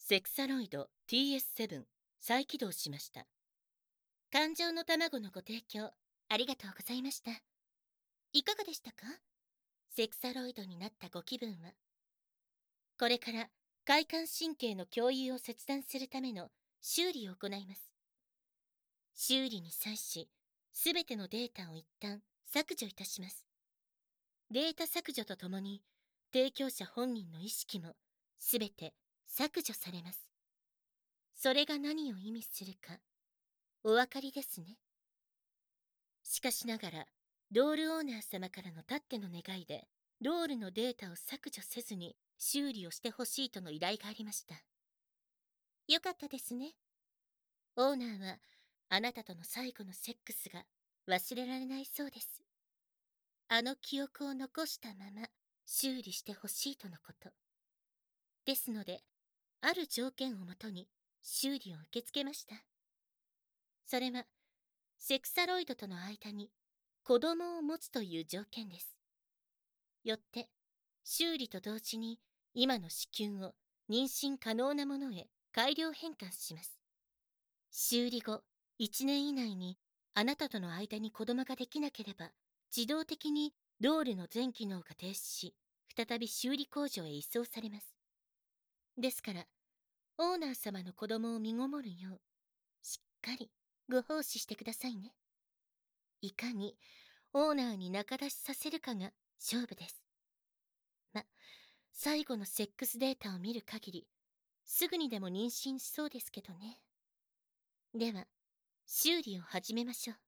セクサロイド TS7 再起動しました。感情の卵のご提供ありがとうございました。いかがでしたか？セクサロイドになったご気分は。これから快感神経の共有を切断するための修理を行います。修理に際し、すべてのデータを一旦削除いたします。データ削除とともに、提供者本人の意識もすべて削除されます。それが何を意味するか、お分かりですね。しかしながら、ロールオーナー様からのたっての願いで、ロールのデータを削除せずに修理をしてほしいとの依頼がありました。よかったですね。オーナーは、あなたとの最後のセックスが忘れられないそうです。あの記憶を残したまま修理してほしいとのこと。ですので、ある条件をもとに修理を受け付けました。それは、セクサロイドとの間に子供を持つという条件です。よって、修理と同時に今の子宮を妊娠可能なものへ改良変換します。修理後1年以内にあなたとの間に子供ができなければ、自動的にロールの全機能が停止し、再び修理工場へ移送されます。ですから、オーナー様の子供を身ごもるよう、しっかりご奉仕してくださいね。いかにオーナーに仲出しさせるかが勝負です。最後のセックスデータを見る限り、すぐにでも妊娠しそうですけどね。では、修理を始めましょう。